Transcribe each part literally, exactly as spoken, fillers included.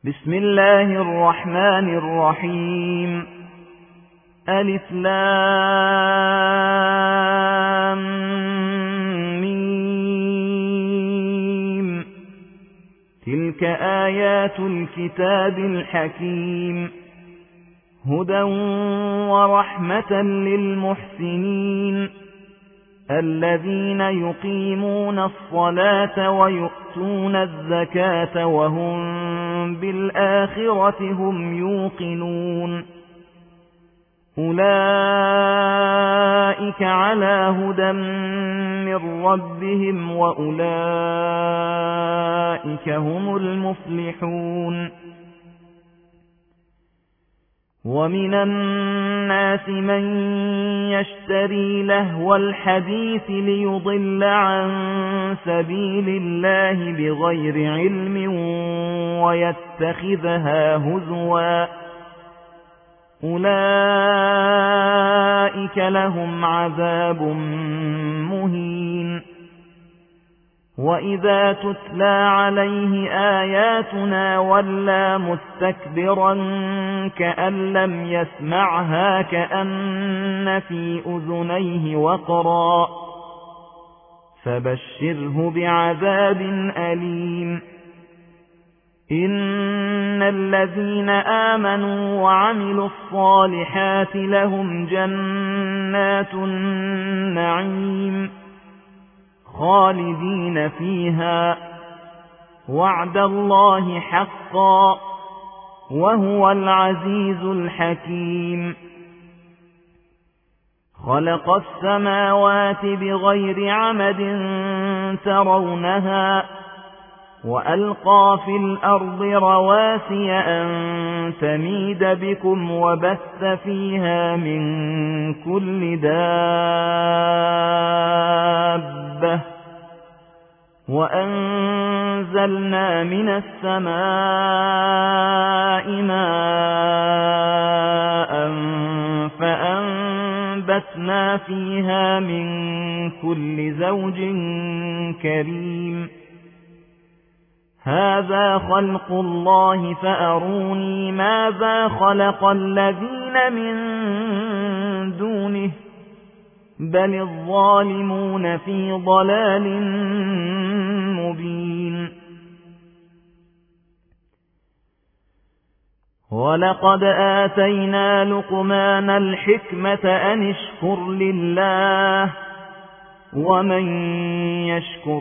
بسم الله الرحمن الرحيم. ألف لام ميم. تلك آيات الكتاب الحكيم، هدى ورحمة للمحسنين الذين يقيمون الصلاة ويؤتون الزكاة وهم بالآخرة هم يوقنون. أولئك على هدى من ربهم وأولئك هم المفلحون. ومن الناس من يشتري لهو الحديث ليضل عن سبيل الله بغير علم ويتخذها هزوا، أولئك لهم عذاب مهين. وإذا تتلى عليه آياتنا ولى مستكبرا كأن لم يسمعها كأن في أذنيه وقرا، فبشره بعذاب أليم. إن الذين آمنوا وعملوا الصالحات لهم جنات النعيم خالدين فيها، وعد الله حقا، وهو العزيز الحكيم. خلق السماوات بغير عمد ترونها، وألقى في الأرض رواسي أن تميد بكم وبث فيها من كل دابة، وأنزلنا من السماء ماء فأنبتنا فيها من كل زوج كريم. هذا خلق الله فأروني ماذا خلق الذين من دونه، بل الظالمون في ضلال مبين. ولقد آتينا لقمان الحكمة أن اشكر لله، ومن يشكر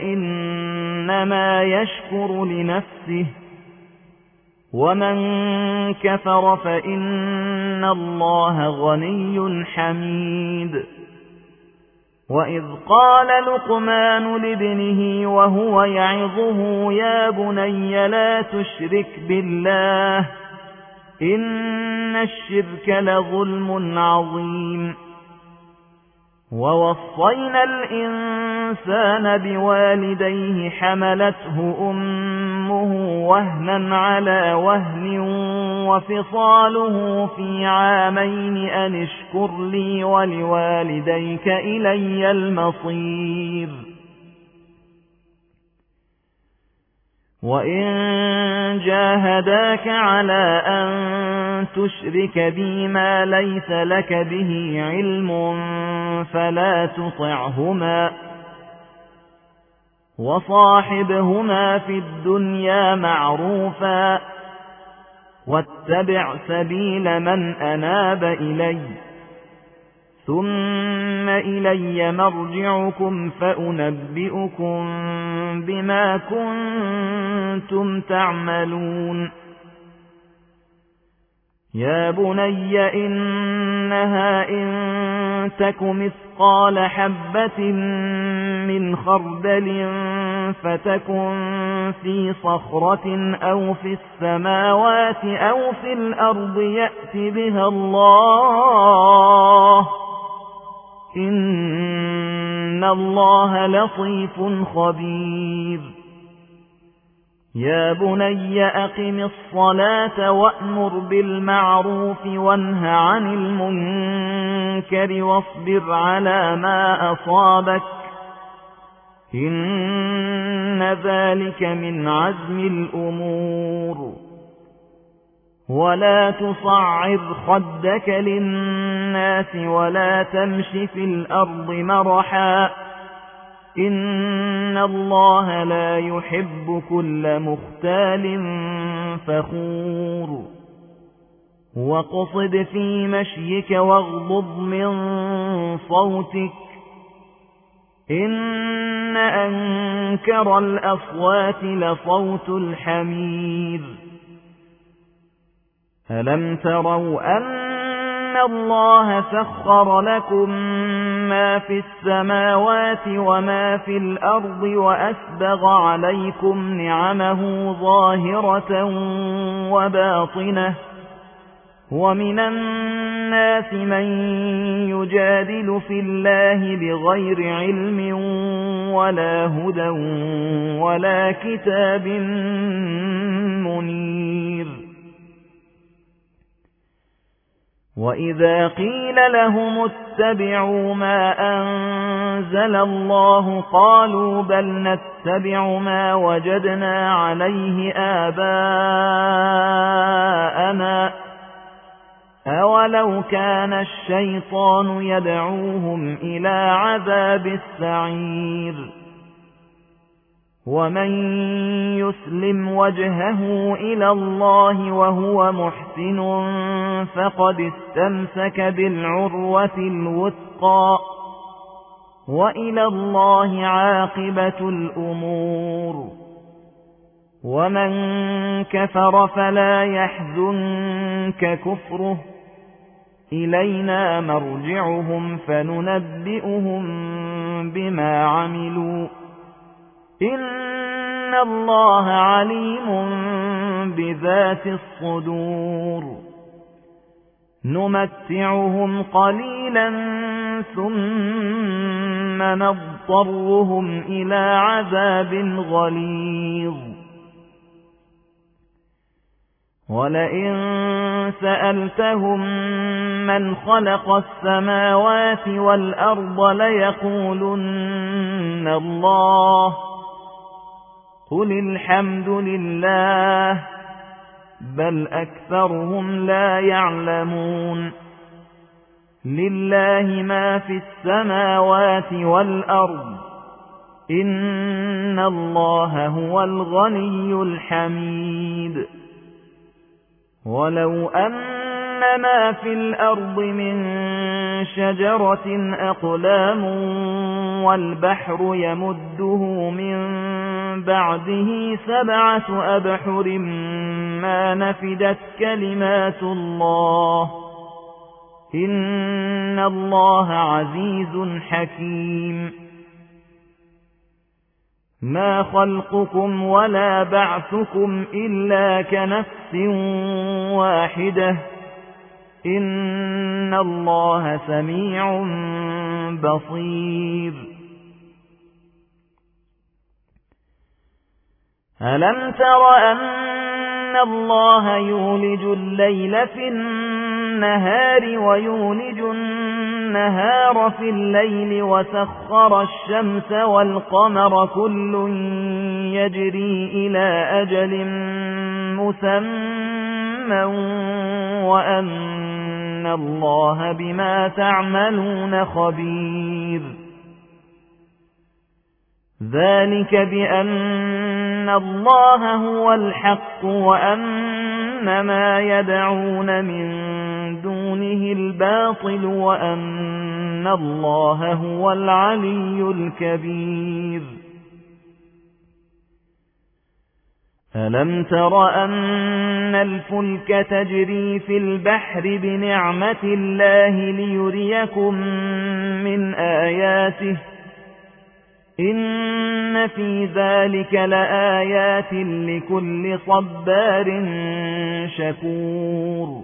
فإنما يشكر لنفسه، ومن كفر فإن الله غني حميد. وإذ قال لقمان لابنه وهو يعظه يا بني لا تشرك بالله إن الشرك لظلم عظيم. ووصينا الإنسان بوالديه حملته أمه وهنا على وهن وفصاله في عامين أن اشكر لي ولوالديك إلي المصير. وإن جاهداك على أن تشرك بي ما ليس لك به علم فلا تطعهما، وصاحبهما في الدنيا معروفا، واتبع سبيل من أناب إلي، ثم إلي مرجعكم فأنبئكم بما كنتم تعملون. يا بني إنها إن تك مثقال حبة من خردل فتكن في صخرة أو في السماوات أو في الأرض يأت بها الله، إن الله لطيف خبير. يا بني أقم الصلاة وأمر بالمعروف وانه عن المنكر واصبر على ما أصابك، إن ذلك من عزم الأمور. ولا تصعر خدك للناس ولا تمش في الأرض مرحا إن الله لا يحب كل مختال فخور واقصد في مشيك واغضض من صوتك إن أنكر الأصوات لصوت الحمير ألم تروا أن الله سخر لكم ما في السماوات وما في الأرض وأسبغ عليكم نعمه ظاهرة وباطنة ومن الناس من يجادل في الله بغير علم ولا هدى ولا كتاب منير وإذا قيل لهم اتبعوا ما أنزل الله قالوا بل نتبع ما وجدنا عليه آباءنا أولو كان الشيطان يدعوهم إلى عذاب السعير ومن يسلم وجهه إلى الله وهو محسن فقد استمسك بالعروة الوثقى وإلى الله عاقبة الأمور ومن كفر فلا يحزنك كفره إلينا مرجعهم فننبئهم بما عملوا إن الله عليم بذات الصدور نمتعهم قليلا ثم نضطرهم إلى عذاب غليظ ولئن سألتهم من خلق السماوات والأرض ليقولن الله قل الحمد لله بل أكثرهم لا يعلمون لله ما في السماوات والأرض إن الله هو الغني الحميد ولو أن ما في الأرض من شجرة أقلام والبحر يمده من بعده سبعة أبحر ما نفدت كلمات الله إن الله عزيز حكيم ما خلقكم ولا بعثكم إلا كنفس واحدة إن الله سميع بصير ألم تر أن الله يولج الليل في النهار ويولج النهار في الليل وسخر الشمس والقمر كل يجري إلى أجل مسمى وأن الله بما تعملون خبير ذلك بأن الله هو الحق وأن ما يدعون من دونه الباطل وأن الله هو العلي الكبير ألم تر أن الفلك تجري في البحر بنعمة الله ليريكم من آياته إن في ذلك لآيات لكل صبار شكور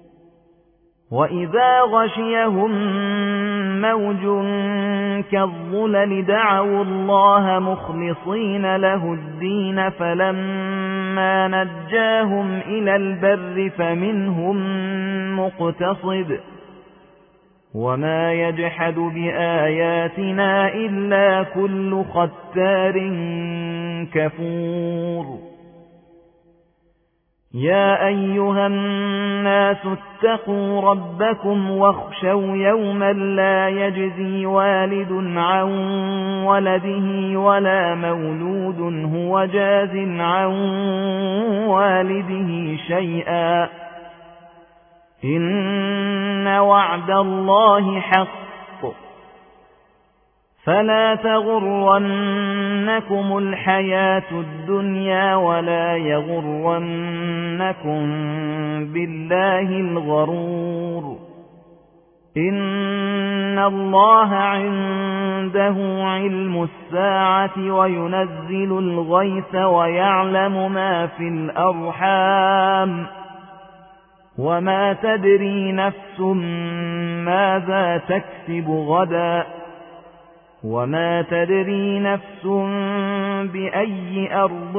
وإذا غشيهم موج كالظلل دعوا الله مخلصين له الدين فلما نجاهم إلى البر فمنهم مقتصد وما يجحد بآياتنا إلا كل ختار كفور يا أيها الناس اتقوا ربكم واخشوا يوما لا يجزي والد عن ولده ولا مولود هو جاز عن والده شيئا إن وعد الله حق فلا تغرنكم الحياة الدنيا ولا يغرنكم بالله الغرور إن الله عنده علم الساعة وينزل الغيث ويعلم ما في الأرحام وما تدري نفس ماذا تكسب غدا وما تدري نفس بأي أرض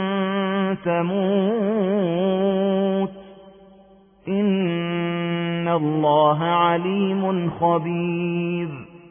تموت إن الله عليم خبير